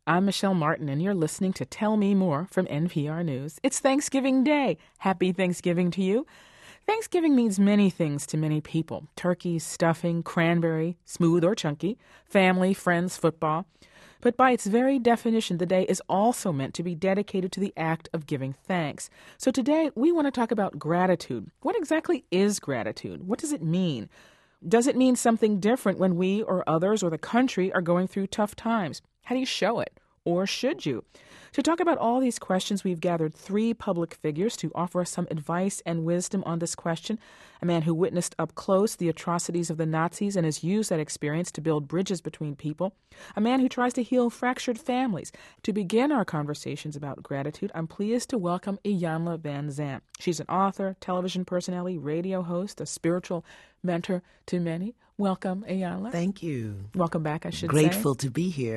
I'm Michelle Martin, and you're listening to Tell Me More from NPR News. It's Thanksgiving Day. Happy Thanksgiving to you. Thanksgiving means many things to many people. Turkey, stuffing, cranberry, smooth or chunky, family, friends, football. But by its very definition, the day is also meant to be dedicated to the act of giving thanks. So today, we want to talk about gratitude. What exactly is gratitude? What does it mean? Does it mean something different when we or others or the country are going through tough times? How do you show it? Or should you? To talk about all these questions, we've gathered three public figures to offer us some advice and wisdom on this question. A man who witnessed up close the atrocities of the Nazis and has used that experience to build bridges between people. A man who tries to heal fractured families. To begin our conversations about gratitude, I'm pleased to welcome Iyanla Vanzant. She's an author, television personality, radio host, a spiritual mentor to many. Welcome, Iyanla. Thank you. Welcome back, I should say. Grateful to be here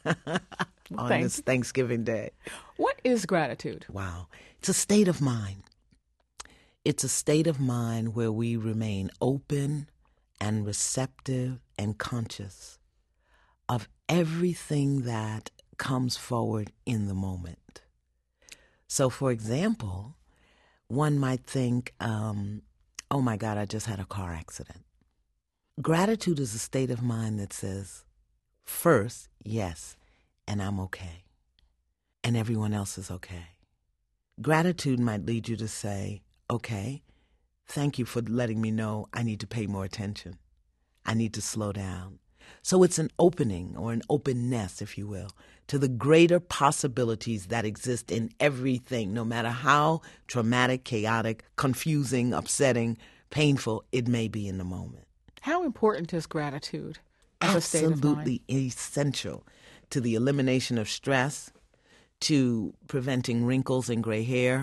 on Thanks. this Thanksgiving Day. What is gratitude? Wow. It's a state of mind. It's a state of mind where we remain open and receptive and conscious of everything that comes forward in the moment. So, for example, one might think, oh my God, I just had a car accident. Gratitude is a state of mind that says, first, yes, and I'm okay. And everyone else is okay. Gratitude might lead you to say, okay, thank you for letting me know I need to pay more attention. I need to slow down. So it's an opening or an openness, if you will, to the greater possibilities that exist in everything, no matter how traumatic, chaotic, confusing, upsetting, painful it may be in the moment. How important is gratitude as a state of mind? Absolutely essential to the elimination of stress, to preventing wrinkles and gray hair.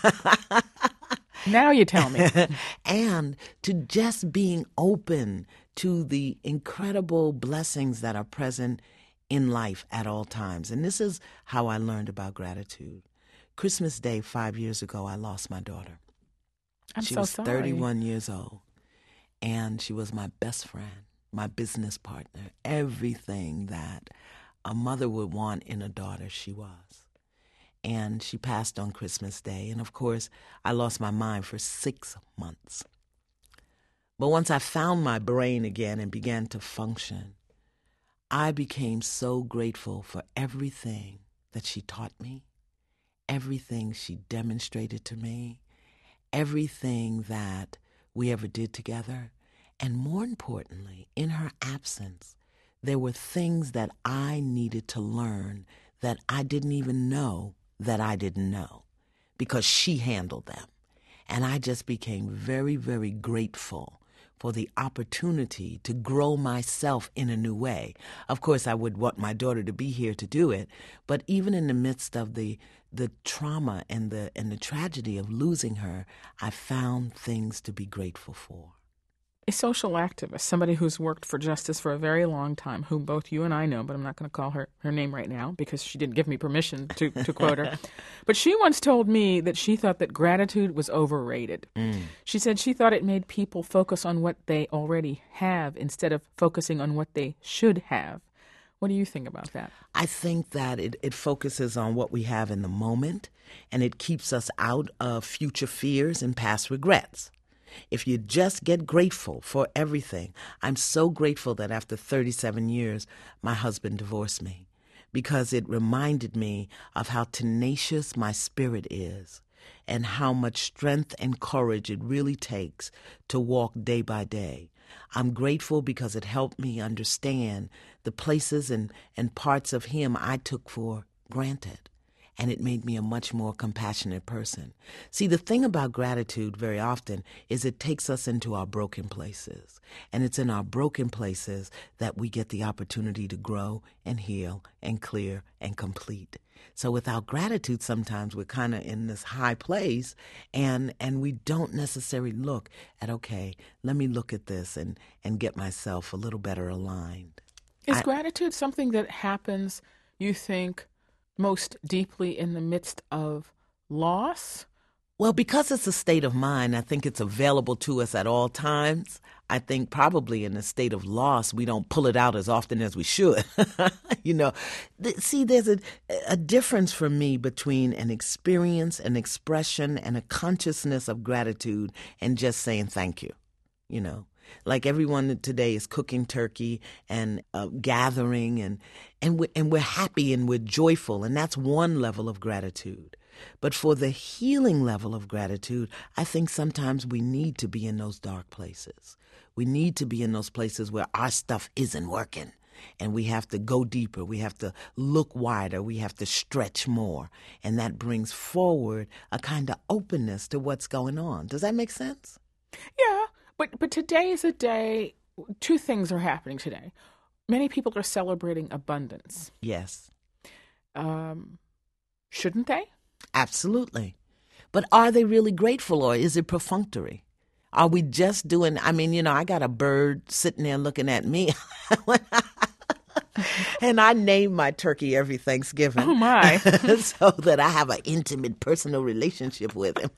Now you tell me. And to just being open to the incredible blessings that are present in life at all times. And this is how I learned about gratitude. Christmas Day 5 years ago, I lost my daughter. She was sorry. 31 years old. And she was my best friend, my business partner, everything that a mother would want in a daughter, she was. And she passed on Christmas Day. And, of course, I lost my mind for 6 months. But once I found my brain again and began to function, I became so grateful for everything that she taught me, everything she demonstrated to me, everything that we ever did together. And more importantly, in her absence, there were things that I needed to learn that I didn't even know that I didn't know because she handled them. And I just became very, very grateful for the opportunity to grow myself in a new way. Of course, I would want my daughter to be here to do it, but even in the midst of the trauma and the tragedy of losing her, I found things to be grateful for. A social activist, somebody who's worked for justice for a very long time, whom both you and I know, but I'm not going to call her name right now because she didn't give me permission to quote her. But she once told me that she thought that gratitude was overrated. She said she thought it made people focus on what they already have instead of focusing on what they should have. What do you think about that? I think that it focuses on what we have in the moment, and it keeps us out of future fears and past regrets. If you just get grateful for everything. I'm so grateful that after 37 years, my husband divorced me because it reminded me of how tenacious my spirit is and how much strength and courage it really takes to walk day by day. I'm grateful because it helped me understand the places and parts of him I took for granted. And it made me a much more compassionate person. See, the thing about gratitude very often is it takes us into our broken places. And it's in our broken places that we get the opportunity to grow and heal and clear and complete. So without gratitude, sometimes we're kind of in this high place and we don't necessarily look at, okay, let me look at this and get myself a little better aligned. Is gratitude something that happens, you think, most deeply in the midst of loss? Well, because it's a state of mind, I think it's available to us at all times. I think probably in a state of loss, we don't pull it out as often as we should. You know, see, there's a difference for me between an experience, an expression, and a consciousness of gratitude and just saying thank you, you know. Like everyone today is cooking turkey and gathering, and we're happy and we're joyful, and that's one level of gratitude. But for the healing level of gratitude, I think sometimes we need to be in those dark places. We need to be in those places where our stuff isn't working, and we have to go deeper. We have to look wider. We have to stretch more, and that brings forward a kind of openness to what's going on. Does that make sense? Yeah. But today is a day, two things are happening today. Many people are celebrating abundance. Yes. Shouldn't they? Absolutely. But are they really grateful, or is it perfunctory? Are we just doing, I mean, you know, I got a bird sitting there looking at me. And I name my turkey every Thanksgiving. Oh, my. So that I have an intimate personal relationship with him.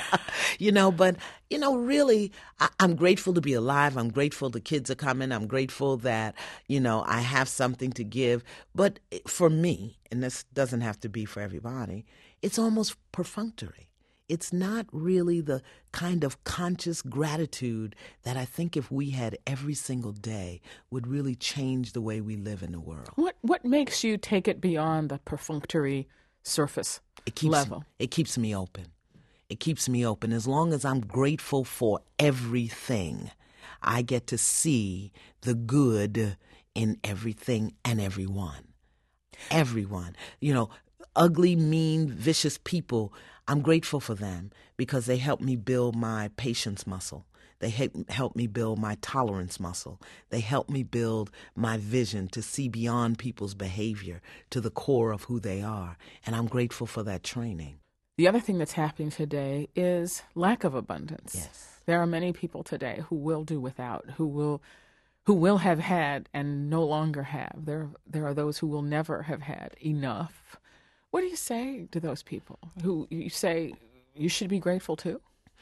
You know, but, you know, really, I'm grateful to be alive. I'm grateful the kids are coming. I'm grateful that, you know, I have something to give. But for me, and this doesn't have to be for everybody, it's almost perfunctory. It's not really the kind of conscious gratitude that I think if we had every single day would really change the way we live in the world. What makes you take it beyond the perfunctory surface level? It keeps me open. It keeps me open. As long as I'm grateful for everything, I get to see the good in everything and everyone. Everyone. You know, ugly, mean, vicious people, I'm grateful for them because they help me build my patience muscle. They help me build my tolerance muscle. They help me build my vision to see beyond people's behavior to the core of who they are. And I'm grateful for that training. The other thing that's happening today is lack of abundance. Yes. There are many people today who will do without, who will have had and no longer have. There are those who will never have had enough. What do you say to those people who you say you should be grateful to?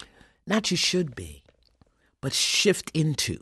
Not you should be, but shift into.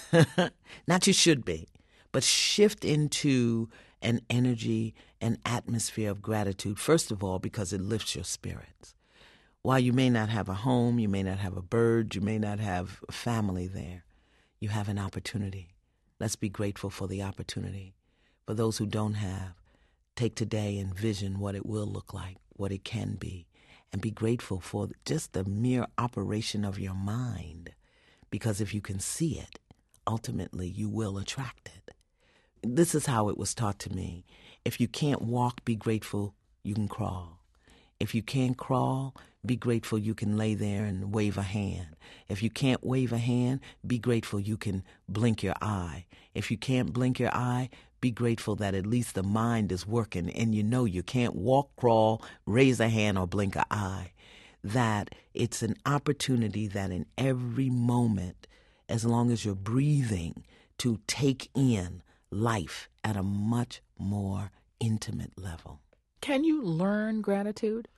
Not you should be, but shift into an energy, an atmosphere of gratitude, first of all, because it lifts your spirits. While you may not have a home, you may not have a bird, you may not have a family there, you have an opportunity. Let's be grateful for the opportunity. For those who don't have, take today and vision what it will look like, what it can be, and be grateful for just the mere operation of your mind. Because if you can see it, ultimately you will attract it. This is how it was taught to me. If you can't walk, be grateful you can crawl. If you can't crawl, be grateful you can lay there and wave a hand. If you can't wave a hand, be grateful you can blink your eye. If you can't blink your eye, be grateful that at least the mind is working and you know you can't walk, crawl, raise a hand, or blink an eye. That it's an opportunity that in every moment, as long as you're breathing, to take in life at a much more intimate level. Can you learn gratitude?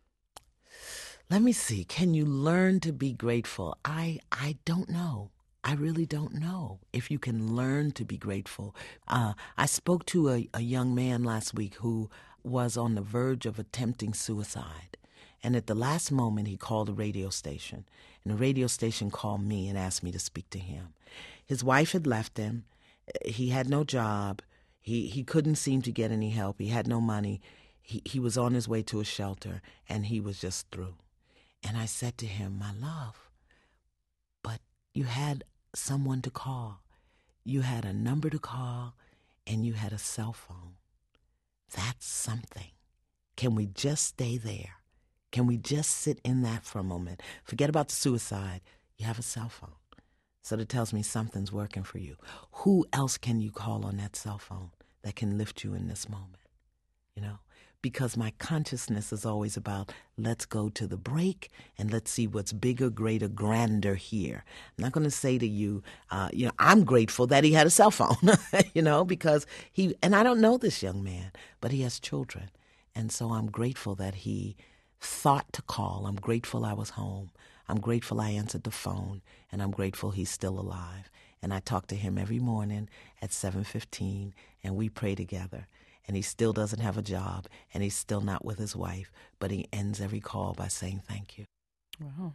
Let me see. Can you learn to be grateful? I don't know. I really don't know if you can learn to be grateful. I spoke to a young man last week who was on the verge of attempting suicide. And at the last moment, he called a radio station. And the radio station called me and asked me to speak to him. His wife had left him. He had no job. He couldn't seem to get any help. He had no money. He was on his way to a shelter, and he was just through. And I said to him, my love, but you had someone to call. You had a number to call, and you had a cell phone. That's something. Can we just stay there? Can we just sit in that for a moment? Forget about the suicide. You have a cell phone. So that tells me something's working for you. Who else can you call on that cell phone that can lift you in this moment? You know? Because my consciousness is always about, let's go to the break and let's see what's bigger, greater, grander here. I'm not going to say to you, I'm grateful that he had a cell phone, because and I don't know this young man, but he has children. And so I'm grateful that he thought to call. I'm grateful I was home. I'm grateful I answered the phone, and I'm grateful he's still alive. And I talk to him every morning at 7:15, and we pray together. And he still doesn't have a job, and he's still not with his wife, but he ends every call by saying thank you. Wow.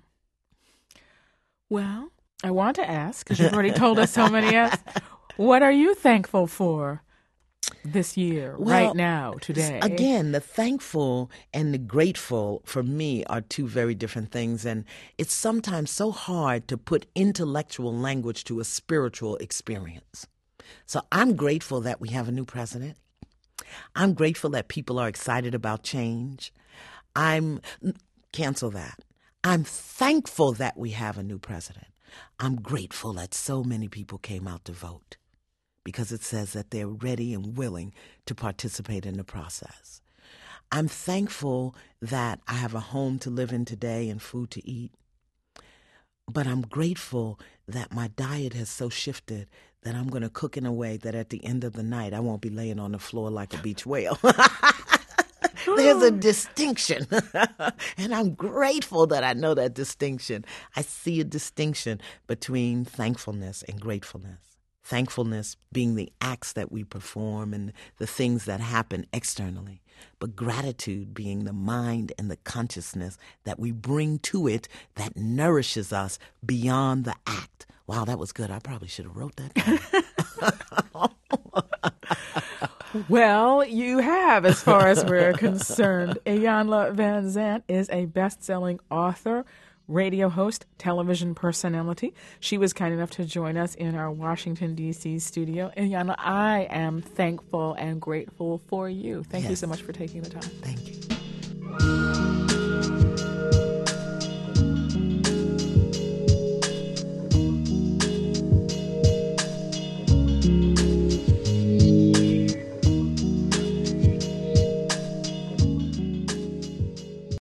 Well, I want to ask, because you've already told us so many else, what are you thankful for this year, right now, today? Again, the thankful and the grateful for me are two very different things. And it's sometimes so hard to put intellectual language to a spiritual experience. So I'm grateful that we have a new president. I'm grateful that people are excited about change. Cancel that. I'm thankful that we have a new president. I'm grateful that so many people came out to vote, because it says that they're ready and willing to participate in the process. I'm thankful that I have a home to live in today and food to eat. But I'm grateful that my diet has so shifted that I'm going to cook in a way that at the end of the night, I won't be laying on the floor like a beach whale. There's a distinction, and I'm grateful that I know that distinction. I see a distinction between thankfulness and gratefulness. Thankfulness being the acts that we perform and the things that happen externally, but gratitude being the mind and the consciousness that we bring to it that nourishes us beyond the act. Wow, that was good. I probably should have wrote that down. Well, you have, as far as we're concerned. Iyanla Vanzant is a best-selling author, radio host, television personality. She was kind enough to join us in our Washington, D.C. studio. Iyanla, I am thankful and grateful for you. Thank you so much for taking the time. Thank you.